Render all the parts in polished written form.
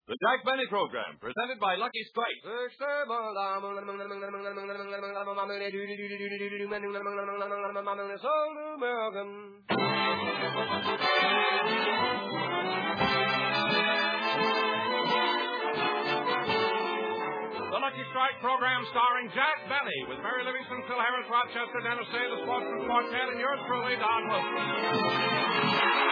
The Jack Benny Program, presented by Lucky Strike. The Lucky Strike Program starring Jack Benny, with Mary Livingston, Phil Harris, Rochester, Dennis Day, the Sportsman Quartet, and yours truly, Don Wilson.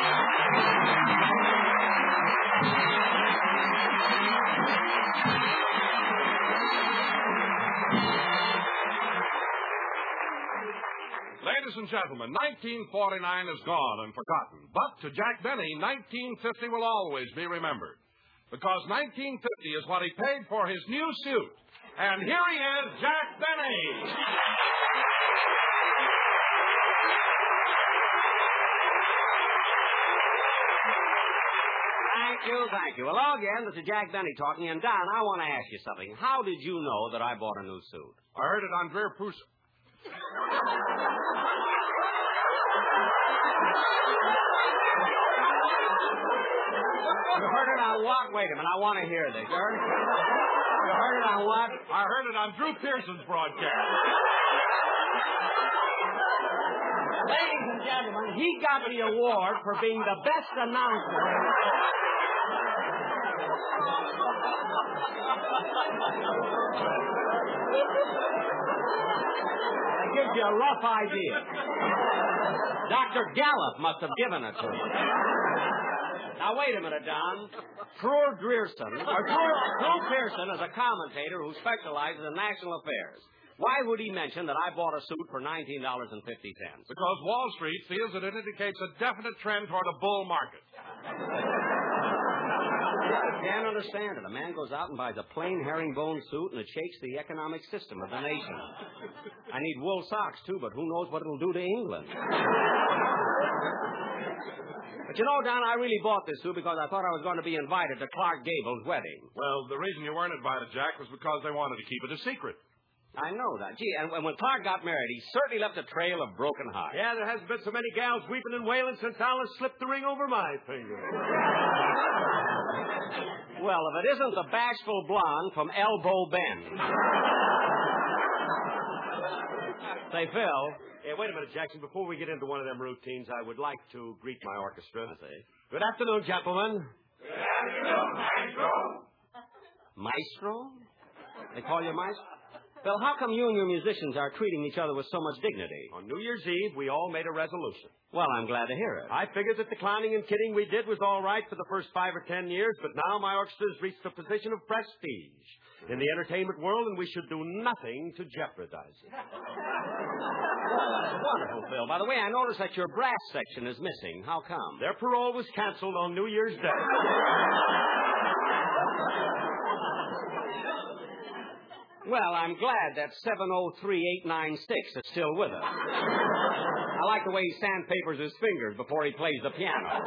Ladies and gentlemen, 1949 is gone and forgotten. But to Jack Benny, 1950 will always be remembered. Because 1950 is what he paid for his new suit. And here he is, Jack Benny. Thank you. Hello again, this is Jack Benny talking. And Don, I want to ask you something. How did you know that I bought a new suit? I heard it on Greer Prusa. You heard it on what? Wait a minute, I want to hear this. You heard it on what? I heard it on Drew Pearson's broadcast. Ladies and gentlemen, he got the award for being the best announcer. That gives you a rough idea. Dr. Gallup must have given it to him. Now, wait a minute, Don. Drew Pearson is a commentator who specializes in national affairs. Why would he mention that I bought a suit for $19.50? Because Wall Street feels that it indicates a definite trend toward a bull market. I can't understand it. A man goes out and buys a plain herringbone suit, and it shakes the economic system of the nation. I need wool socks, too, but who knows what it'll do to England. But you know, Don, I really bought this suit because I thought I was going to be invited to Clark Gable's wedding. Well, the reason you weren't invited, Jack, was because they wanted to keep it a secret. I know that. Gee, and when Clark got married, he certainly left a trail of broken hearts. Yeah, there hasn't been so many gals weeping and wailing since Alice slipped the ring over my finger. Well, if it isn't the bashful blonde from Elbow Bend. Say, Phil. Hey, wait a minute, Jackson. Before we get into one of them routines, I would like to greet my orchestra. I say. Good afternoon, gentlemen. Good afternoon, Maestro. Maestro? They call you Maestro? Phil, how come you and your musicians are treating each other with so much dignity? On New Year's Eve, we all made a resolution. Well, I'm glad to hear it. I figured that the clowning and kidding we did was all right for the first 5 or 10 years, but now my orchestra's reached a position of prestige in the entertainment world, and we should do nothing to jeopardize it. Well, that's wonderful, Phil. By the way, I noticed that your brass section is missing. How come? Their parole was canceled on New Year's Day. Well, I'm glad that 703896 is still with us. I like the way he sandpapers his fingers before he plays the piano.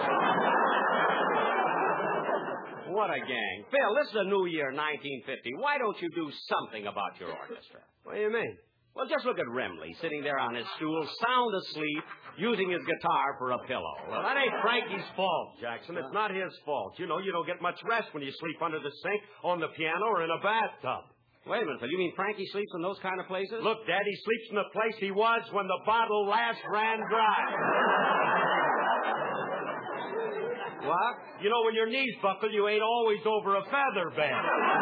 What a gang. Phil, this is a new year, 1950. Why don't you do something about your orchestra? What do you mean? Well, just look at Remley, sitting there on his stool, sound asleep, using his guitar for a pillow. Well, that ain't Frankie's fault, Jackson. It's not his fault. You know, you don't get much rest when you sleep under the sink, on the piano, or in a bathtub. Wait a minute, Phil. You mean Frankie sleeps in those kind of places? Look, Dad, he sleeps in the place he was when the bottle last ran dry. What? You know, when your knees buckle, you ain't always over a feather bed.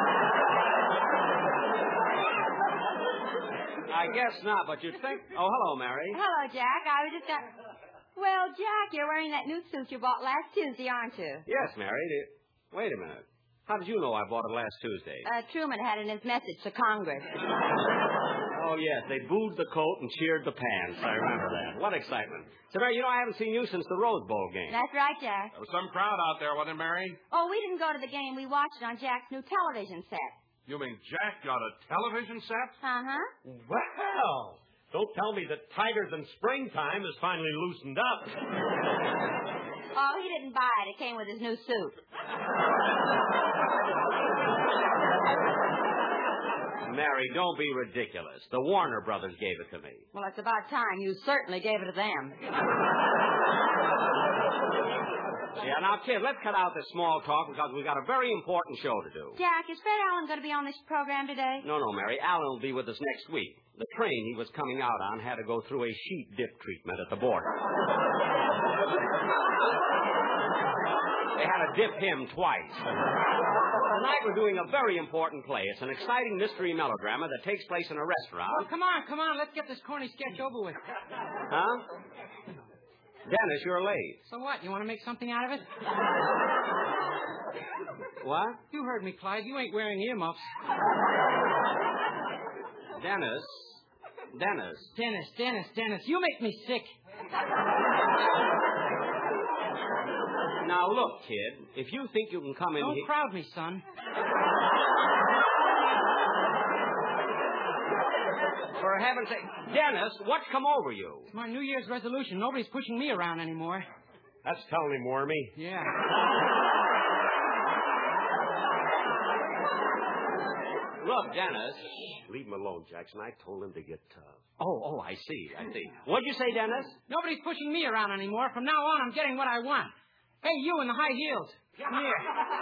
I guess not, but you'd think... Oh, hello, Mary. Hello, Jack. I was just... Well, Jack, you're wearing that new suit you bought last Tuesday, aren't you? Yes, Mary. Wait a minute. How did you know I bought it last Tuesday? Truman had it in his message to Congress. Oh, yes. They booed the coat and cheered the pants. I remember that. What excitement. So, Mary, you know, I haven't seen you since the Rose Bowl game. That's right, Jack. There was some crowd out there, wasn't it, Mary? Oh, we didn't go to the game. We watched it on Jack's new television set. You mean Jack got a television set? Uh-huh. Well, don't tell me that Tighter Than Springtime is finally loosened up. Oh, he didn't buy it. It came with his new suit. Mary, don't be ridiculous. The Warner Brothers gave it to me. Well, it's about time. You certainly gave it to them. Yeah, now, kid, let's cut out this small talk because we've got a very important show to do. Jack, is Fred Allen going to be on this program today? No, Mary. Alan will be with us next week. The train he was coming out on had to go through a sheep dip treatment at the border. They had to dip him twice. Tonight we're doing a very important play. It's an exciting mystery melodrama that takes place in a restaurant. Oh, come on. Let's get this corny sketch over with. Huh? Dennis, you're late. So what? You want to make something out of it? What? You heard me, Clyde. You ain't wearing earmuffs. Dennis. Dennis. You make me sick. Now, look, kid. If you think you can come in Don't here... crowd me, son. For heaven's sake. Dennis, what's come over you? It's my New Year's resolution. Nobody's pushing me around anymore. That's telling him, Wormy. Yeah. Look, Dennis. Leave him alone, Jackson. I told him to get tough. Oh, I see. What'd you say, Dennis? Nobody's pushing me around anymore. From now on, I'm getting what I want. Hey, you in the high heels. Come here.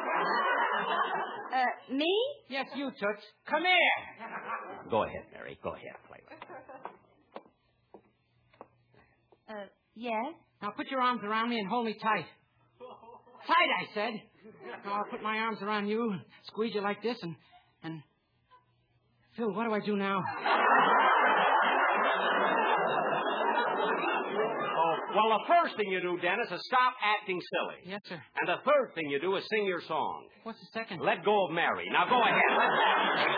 Me? Yes, you, Toots. Come here. Go ahead, Mary. Go ahead. Play with it. Yes? Now put your arms around me and hold me tight. Tight, I said. Now I'll put my arms around you and squeeze you like this and... Phil, what do I do now? Oh, well, the first thing you do, Dennis, is stop acting silly. Yes, sir. And the third thing you do is sing your song. What's the second? Let go of Mary. Now go ahead.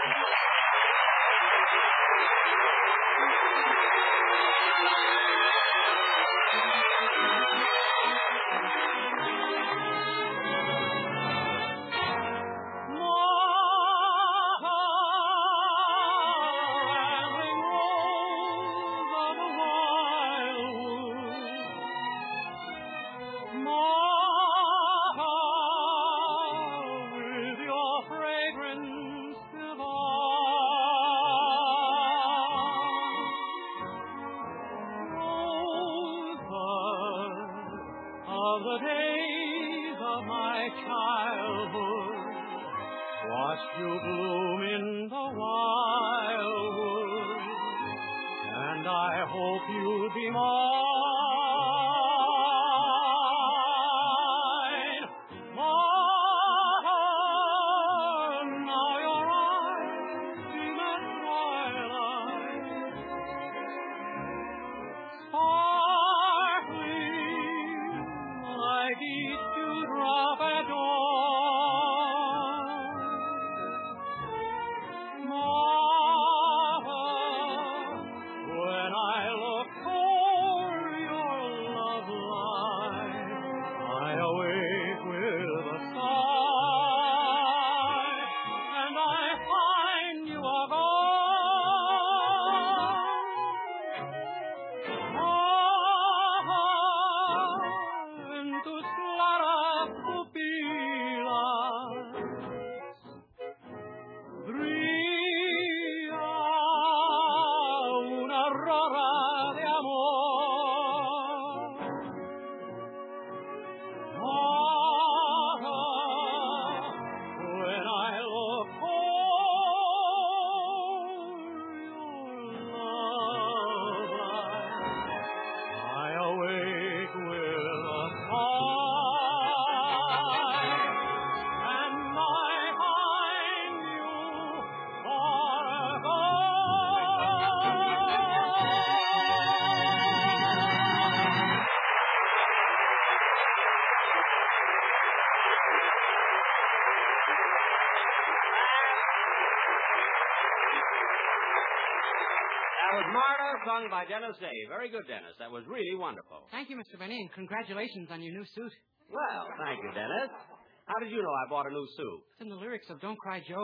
Sung by Dennis Day. Very good, Dennis. That was really wonderful. Thank you, Mr. Benny, and congratulations on your new suit. Well, thank you, Dennis. How did you know I bought a new suit? It's in the lyrics of Don't Cry Joe.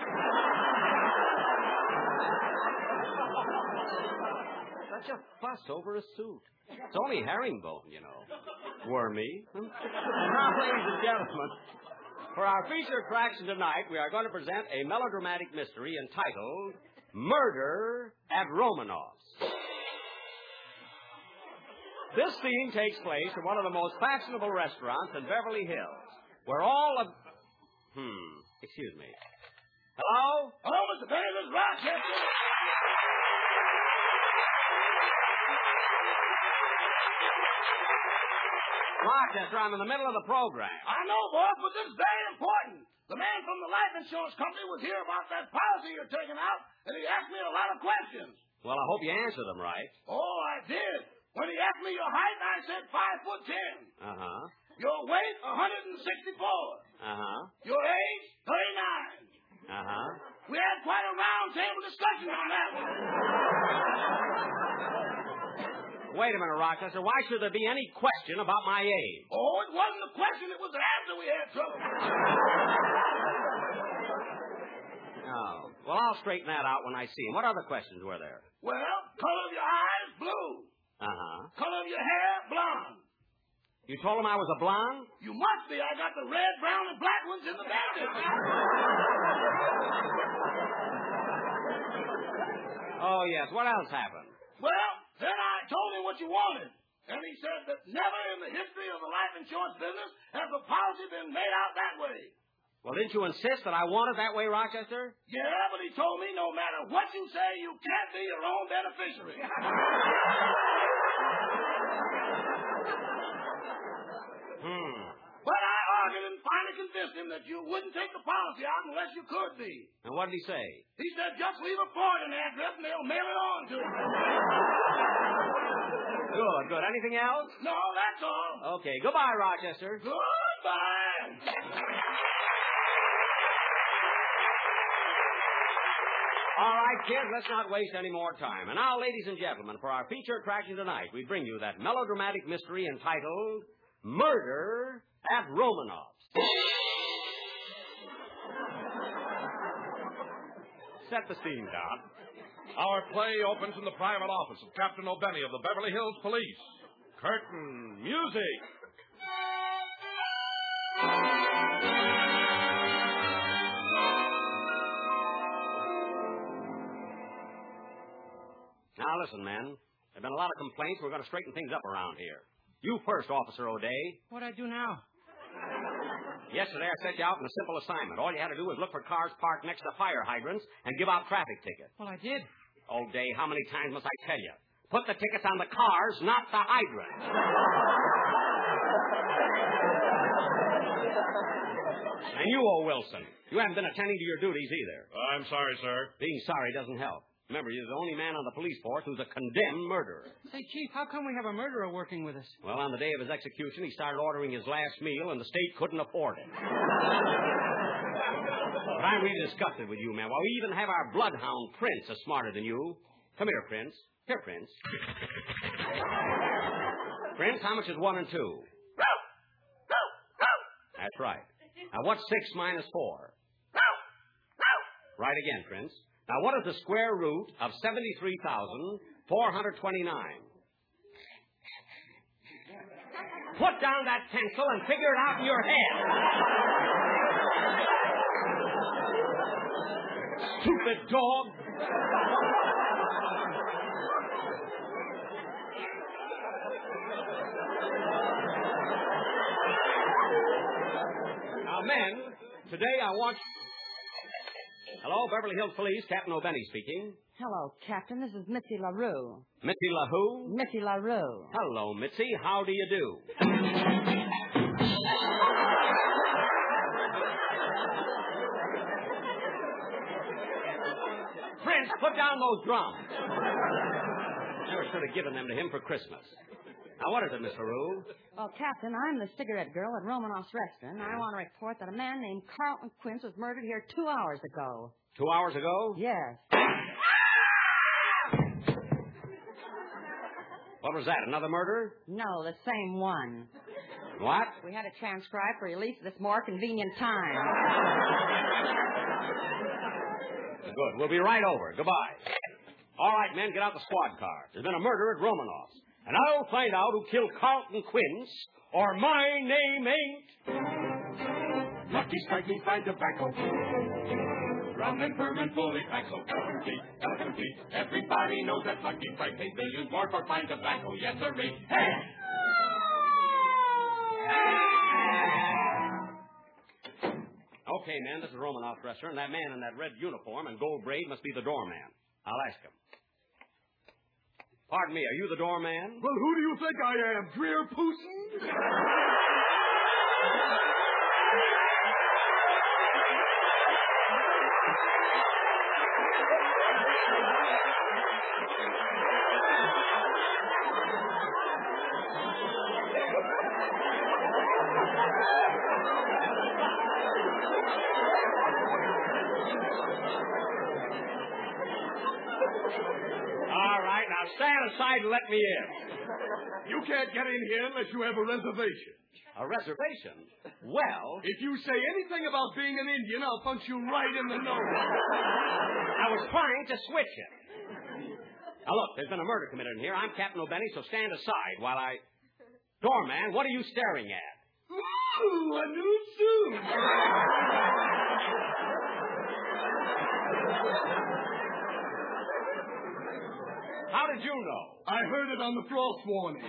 Such a fuss over a suit. It's only herringbone, you know. Wormy. Now, ladies and gentlemen, For our feature attraction tonight, we are going to present a melodramatic mystery entitled Murder at Romanoff's. This scene takes place in one of the most fashionable restaurants in Beverly Hills, where all of... excuse me. Hello? Hello, Mr. Penny, this is Rochester. Rochester, I'm in the middle of the program. I know, boss, but this is very important. The man from the life insurance company was here about that policy you're taking out, and he asked me a lot of questions. Well, I hope you answer them right. Oh, I did. When he asked me your height, I said 5'10". Uh-huh. Your weight, 164. Uh-huh. Your age, 39. Uh-huh. We had quite a round table discussion on that one. Wait a minute, Rochester. Why should there be any question about my age? Oh, it wasn't a question. It was an answer we had trouble. Oh. Well, I'll straighten that out when I see him. What other questions were there? Well, color of your eyes, blue. Uh-huh. Color of your hair, blonde. You told him I was a blonde? You must be. I got the red, brown, and black ones in the bandit. Oh, yes. What else happened? Well, then I told him what you wanted. And he said that never in the history of the life insurance business has a policy been made out that way. Well, didn't you insist that I want it that way, Rochester? Yeah, but he told me no matter what you say, you can't be your own beneficiary. But I argued and finally convinced him that you wouldn't take the policy out unless you could be. And what did he say? He said just leave a forwarding address and they'll mail it on to you. Good. Anything else? No, that's all. Okay. Goodbye, Rochester. Goodbye. All right, kids, let's not waste any more time. And now, ladies and gentlemen, for our feature attraction tonight, we bring you that melodramatic mystery entitled Murder at Romanoff's. Set the scene, Doc. Our play opens in the private office of Captain O'Benny of the Beverly Hills Police. Curtain music. Now, listen, men. There have been a lot of complaints. We're going to straighten things up around here. You first, Officer O'Day. What'd I do now? Yesterday, I set you out on a simple assignment. All you had to do was look for cars parked next to fire hydrants and give out traffic tickets. Well, I did. O'Day, how many times must I tell you? Put the tickets on the cars, not the hydrants. And you, O. Wilson, you haven't been attending to your duties either. I'm sorry, sir. Being sorry doesn't help. Remember, you're the only man on the police force who's a condemned murderer. Say, Chief, how come we have a murderer working with us? Well, on the day of his execution, he started ordering his last meal, and the state couldn't afford it. But I'm really disgusted with you, man. Why, we even have our bloodhound, Prince, is smarter than you. Come here, Prince. Here, Prince. Prince, how much is 1 and 2? That's right. Now, what's 6 minus 4? Right again, Prince. Now, what is the square root of 73,429? Put down that pencil and figure it out in your head. Stupid dog. Now, men, today I want... Hello, Beverly Hills Police, Captain O'Benny speaking. Hello, Captain. This is Mitzi LaRue. Mitzi LaWho? Mitzi LaRue. Hello, Mitzi. How do you do? Prince, put down those drums. Never should have given them to him for Christmas. Now, what is it, Miss LaRue? Well, Captain, I'm the cigarette girl at Romanoff's restaurant. I want to report that a man named Carlton Quince was murdered here 2 hours ago. 2 hours ago? Yes. What was that, another murder? No, the same one. What? We had it transcribed for release at this more convenient time. Good. We'll be right over. Goodbye. All right, men, get out the squad car. There's been a murder at Romanoff's. And I'll find out who killed Carlton Quince, or my name ain't... Lucky Strike means fine tobacco. Rum and bourbon fully packed, so complete. Everybody knows that Lucky Strike pays millions more for fine tobacco. Yes, sirree. Hey! Okay, man, this is Romanoff's restaurant, and that man in that red uniform and gold braid must be the doorman. I'll ask him. Pardon me, are you the doorman? Well, who do you think I am, Dreer Pooson? All right, now stand aside and let me in. You can't get in here unless you have a reservation. A reservation? Well... If you say anything about being an Indian, I'll punch you right in the nose. I was trying to switch it. Now, look, there's been a murder committed in here. I'm Captain O'Benny, so stand aside while I... Doorman, what are you staring at? Ooh, a new suit. How did you know? I heard it on the frost warning.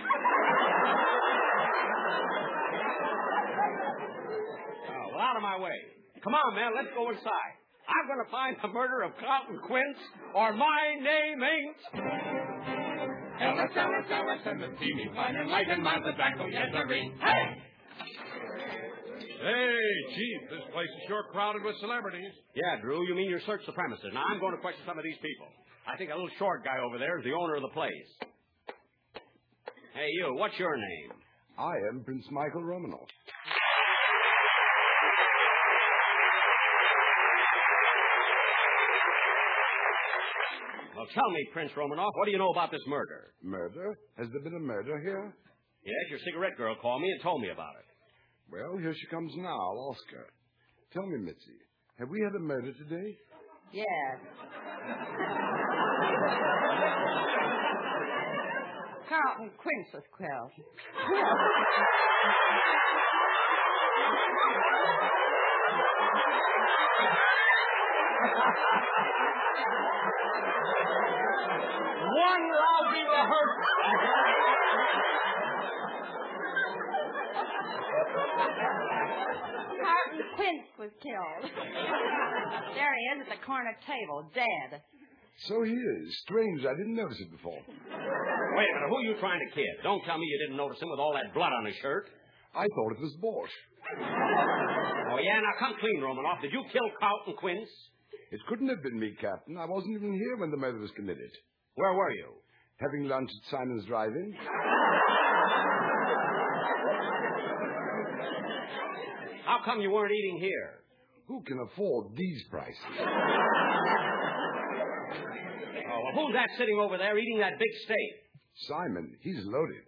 Oh, well, out of my way. Come on, man, let's go inside. I'm going to find the murder of Carlton Quince, or my name ain't... Ellis, and the teeny fine and light and mild tobacco. Yes, sirree. Hey! Hey, Chief, this place is sure crowded with celebrities. Yeah, Drew, you mean you searched the premises. Now, I'm going to question some of these people. I think a little short guy over there is the owner of the place. Hey, you, what's your name? I am Prince Michael Romanoff. Well, tell me, Prince Romanoff, what do you know about this murder? Murder? Has there been a murder here? Yes, your cigarette girl called me and told me about it. Well, here she comes now. I'll ask her. Tell me, Mitzi, have we had a murder today? Yes. Carlton Quince was killed. One lousy rehearsal. Carlton Quince was killed. There he is at the corner table, dead. So he is. Strange, I didn't notice it before. Wait a minute, who are you trying to kid? Don't tell me you didn't notice him with all that blood on his shirt. I thought it was Bosch. Oh, yeah? Now, come clean, Romanoff. Did you kill Carlton Quince? It couldn't have been me, Captain. I wasn't even here when the murder was committed. Where were you? Having lunch at Simon's Drive-In. How come you weren't eating here? Who can afford these prices? Oh, well, who's that sitting over there eating that big steak? Simon, he's loaded.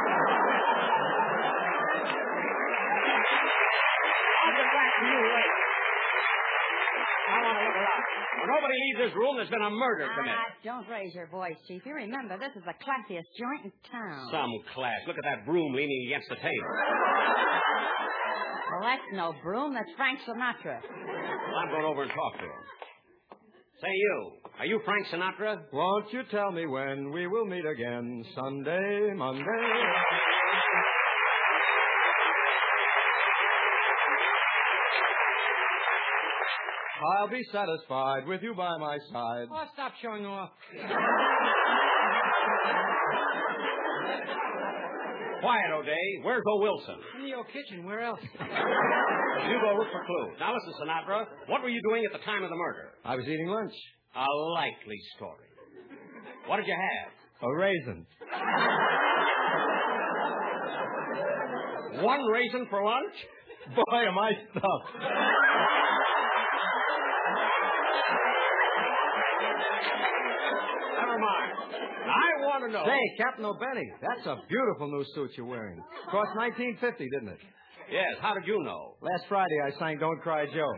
I'll get back to you later. I want to look around. When nobody leaves this room, there's been a murder committed. Don't raise your voice, Chief. You remember, this is the classiest joint in town. Some class. Look at that broom leaning against the table. Well, that's no broom. That's Frank Sinatra. Well, I'm going over and talk to him. Say, you. Are you Frank Sinatra? Won't you tell me when we will meet again? Sunday, Monday. I'll be satisfied with you by my side. Oh, stop showing off. Quiet, O'Day. Where's O. Wilson? In your kitchen. Where else? You go look for clues. Now, listen, Sinatra. What were you doing at the time of the murder? I was eating lunch. A likely story. What did you have? A raisin. One raisin for lunch? Boy, am I stuffed. Never mind. I want to know. Say, Captain O'Benny, that's a beautiful new suit you're wearing. Cost $19.50, didn't it? Yes, how did you know? Last Friday I sang Don't Cry Joe.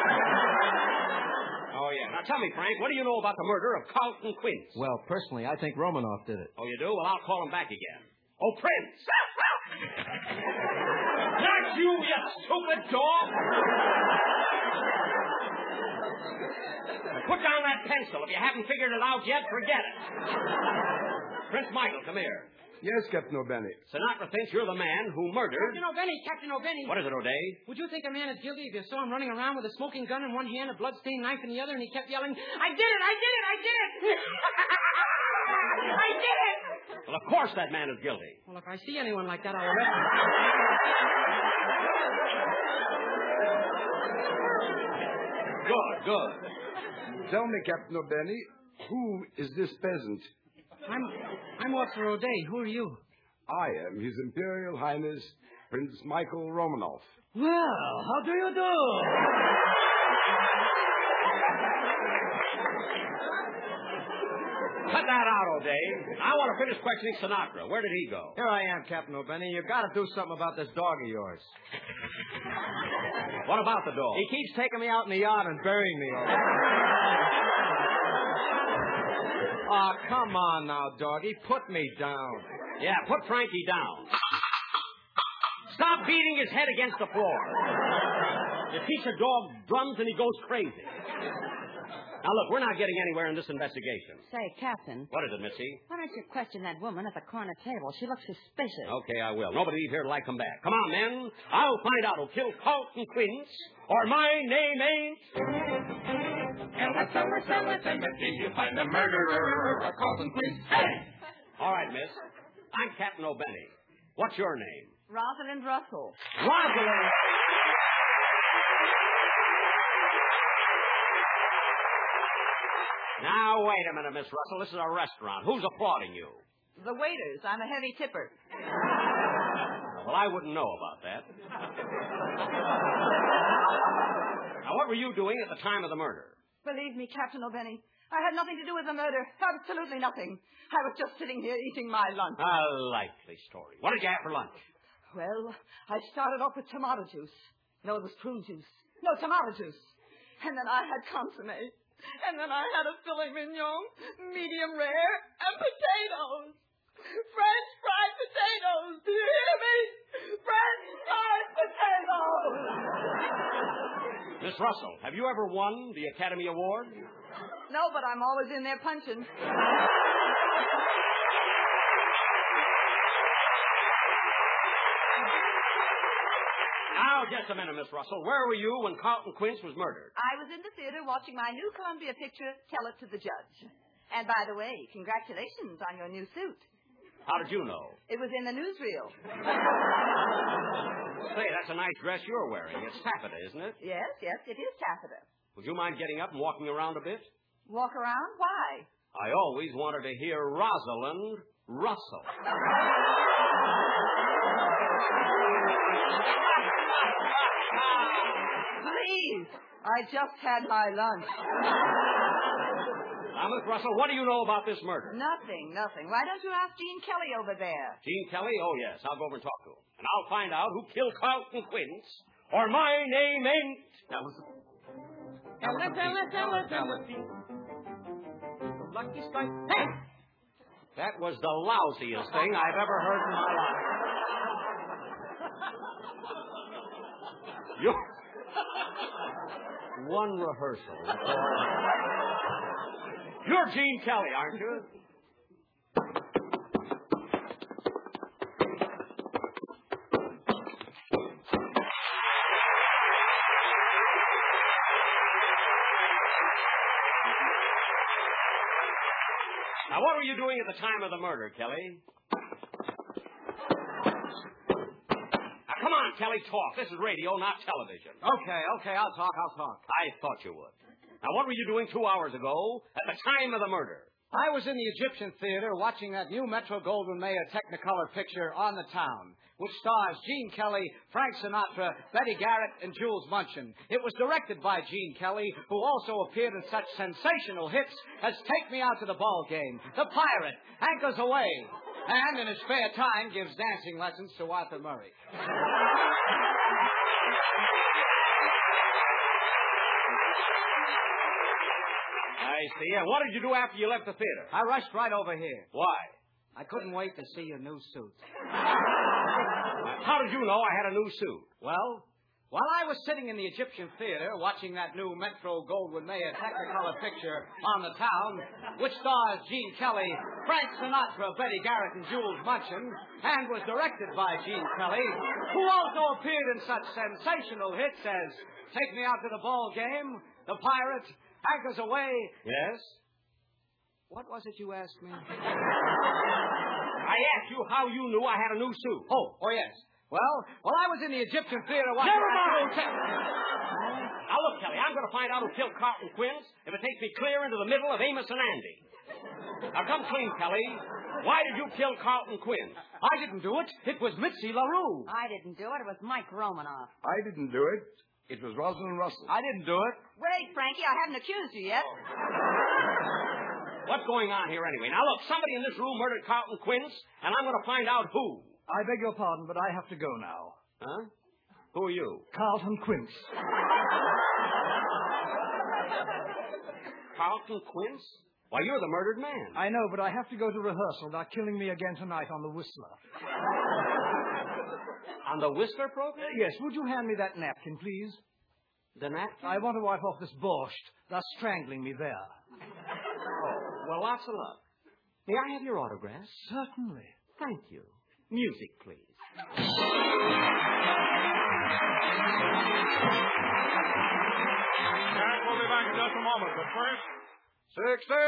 Oh, yeah. Now, tell me, Frank, what do you know about the murder of Carlton Quince? Well, personally, I think Romanoff did it. Oh, you do? Well, I'll call him back again. Oh, Prince! Not You stupid dog! Put down that pencil. If you haven't figured it out yet, forget it. Prince Michael, come here. Yes, Captain O'Benny. Sinatra thinks you're the man who murdered... Captain O'Benny. What is it, O'Day? Would you think a man is guilty if you saw him running around with a smoking gun in one hand, a blood-stained knife in the other, and he kept yelling, I did it, I did it, I did it! I did it! Well, of course that man is guilty. Well, if I see anyone like that, I'll arrest him. Good. Tell me, Captain O'Benny, who is this peasant? I'm Officer O'Day. Who are you? I am His Imperial Highness Prince Michael Romanoff. Well, how do you do? Cut that out, O'Day. I want to finish questioning Sinatra. Where did he go? Here I am, Captain O'Benny. You've got to do something about this dog of yours. What about the dog? He keeps taking me out in the yard and burying me. Oh, come on now, doggy. Put me down. Yeah, put Frankie down. Stop beating his head against the floor. You teach a dog drums and he goes crazy. Now, look, we're not getting anywhere in this investigation. Say, Captain. What is it, Missy? Why don't you question that woman at the corner table? She looks suspicious. Okay, I will. Nobody leave here till I come back. Come on, men. I'll find out who killed Carlton Quince, or my name ain't... L.S. Timothy, you find the murderer of Carlton Quince. Hey! All right, miss. I'm Captain O'Benny. What's your name? Rosalind Russell. Rosalind! Now, wait a minute, Miss Russell. This is a restaurant. Who's applauding you? The waiters. I'm a heavy tipper. Well, I wouldn't know about that. Now, what were you doing at the time of the murder? Believe me, Captain O'Benny, I had nothing to do with the murder. Absolutely nothing. I was just sitting here eating my lunch. A likely story. What did you have for lunch? Well, I started off with tomato juice. No, it was prune juice. No, tomato juice. And then I had consomme. And then I had a filet mignon, medium rare, and potatoes. French fried potatoes. Do you hear me? French fried potatoes. Miss Russell, have you ever won the Academy Award? No, but I'm always in there punching. Now, just a minute, Miss Russell. Where were you when Carlton Quince was murdered? I was in the theater watching my new Columbia picture, Tell It to the Judge. And by the way, congratulations on your new suit. How did you know? It was in the newsreel. Say, that's a nice dress you're wearing. It's taffeta, isn't it? Yes, it is taffeta. Would you mind getting up and walking around a bit? Walk around? Why? I always wanted to hear Rosalind Russell. Please, I just had my lunch. Now, Miss Russell, what do you know about this murder? Nothing. Why don't you ask Gene Kelly over there? Gene Kelly? Oh, yes. I'll go over and talk to him. And I'll find out who killed Carlton Quince, or my name ain't... Lucky strike. Hey! That was the lousiest thing I've ever heard in my life. One rehearsal. You're Gene Kelly, aren't you? Now, what were you doing at the time of the murder, Kelly? Now, come on, Kelly, talk. This is radio, not television. Okay, I'll talk. I thought you would. Now, what were you doing 2 hours ago at the time of the murder? I was in the Egyptian Theater watching that new Metro-Goldwyn-Mayer Technicolor picture, On the Town, which stars Gene Kelly, Frank Sinatra, Betty Garrett, and Jules Munchin. It was directed by Gene Kelly, who also appeared in such sensational hits as Take Me Out to the Ball Game, The Pirate, Anchors Away, and in his spare time gives dancing lessons to Arthur Murray. I see. And what did you do after you left the theater? I rushed right over here. Why? I couldn't wait to see your new suit. How did you know I had a new suit? Well, while I was sitting in the Egyptian Theater watching that new Metro-Goldwyn-Mayer Technicolor picture On the Town, which stars Gene Kelly, Frank Sinatra, Betty Garrett, and Jules Munchin, and was directed by Gene Kelly, who also appeared in such sensational hits as Take Me Out to the Ball Game, The Pirate, Anchors Away. Yes? What was it you asked me? I asked you how you knew I had a new suit. Oh, yes. Well, while I was in the Egyptian Theater watching... Never mind! Now, look, Kelly, I'm going to find out who killed Carlton Quince if it takes me clear into the middle of Amos and Andy. Now, come clean, Kelly. Why did you kill Carlton Quince? I didn't do it. It was Mitzi LaRue. I didn't do it. It was Mike Romanoff. I didn't do it. It was Rosalind Russell. I didn't do it. Wait, Frankie, I haven't accused you yet. What's going on here anyway? Now, look, somebody in this room murdered Carlton Quince, and I'm going to find out who. I beg your pardon, but I have to go now. Huh? Who are you? Carlton Quince. Carlton Quince? Why, you're the murdered man. I know, but I have to go to rehearsal. They're killing me again tonight on the Whistler. On the Whistler program? Yes, would you hand me that napkin, please? The napkin? I want to wipe off this borscht. They're strangling me there. Oh, well, lots of luck. May I have your autograph? Certainly. Thank you. Music, please. Jack will be back in just a moment, but first... 6, 7,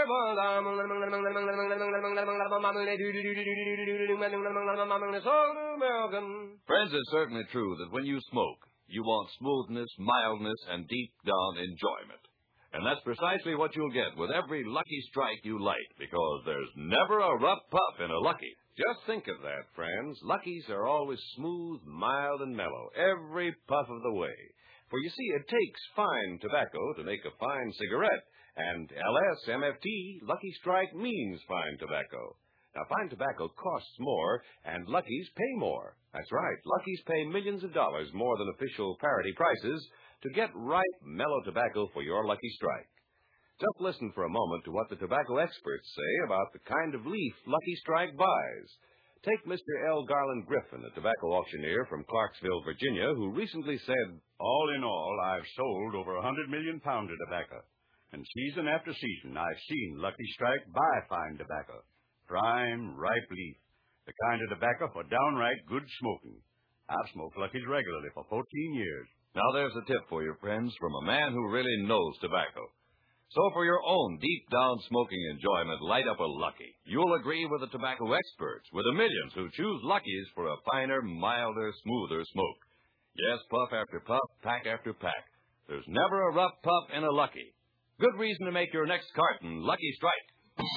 Friends, it's certainly true that when you smoke, you want smoothness, mildness, and deep down enjoyment. And that's precisely what you'll get with every Lucky Strike you light, because there's never a rough puff in a Lucky. Just think of that, friends. Luckies are always smooth, mild, and mellow, every puff of the way. For you see, it takes fine tobacco to make a fine cigarette, and LSMFT, Lucky Strike, means fine tobacco. Now, fine tobacco costs more, and Luckies pay more. That's right. Luckies pay millions of dollars more than official parity prices to get ripe, mellow tobacco for your Lucky Strike. Just listen for a moment to what the tobacco experts say about the kind of leaf Lucky Strike buys. Take Mr. L. Garland Griffin, a tobacco auctioneer from Clarksville, Virginia, who recently said, "All in all, I've sold over 100 million pounds of tobacco. And season after season, I've seen Lucky Strike buy fine tobacco. Prime, ripe leaf. The kind of tobacco for downright good smoking. I've smoked Luckies regularly for 14 years. Now there's a tip for your friends from a man who really knows tobacco. So for your own deep-down smoking enjoyment, light up a Lucky. You'll agree with the tobacco experts, with the millions who choose Luckies for a finer, milder, smoother smoke. Yes, puff after puff, pack after pack. There's never a rough puff in a Lucky. Good reason to make your next carton Lucky Strike.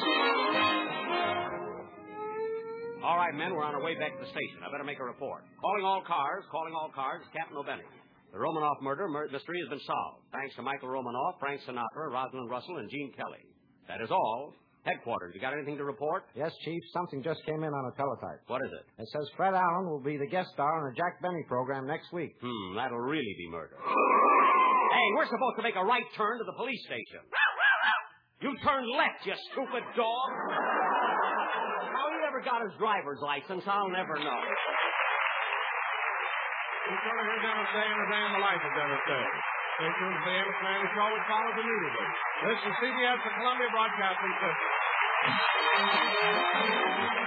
All right, men, we're on our way back to the station. I better make a report. Calling all cars, Captain O'Benny. The Romanoff murder mystery has been solved, thanks to Michael Romanoff, Frank Sinatra, Rosalind Russell, and Gene Kelly. That is all. Headquarters, you got anything to report? Yes, Chief. Something just came in on a teletype. What is it? It says Fred Allen will be the guest star on the Jack Benny program next week. That'll really be murder. Hey, we're supposed to make a right turn to the police station. You turned left, you stupid dog. How he ever got his driver's license, I'll never know. You should have heard Dennis say anything in the life of Dennis Day. Stay tuned to the Amos and Andy Show, which follows immediately. This is CBS, the Columbia Broadcasting System.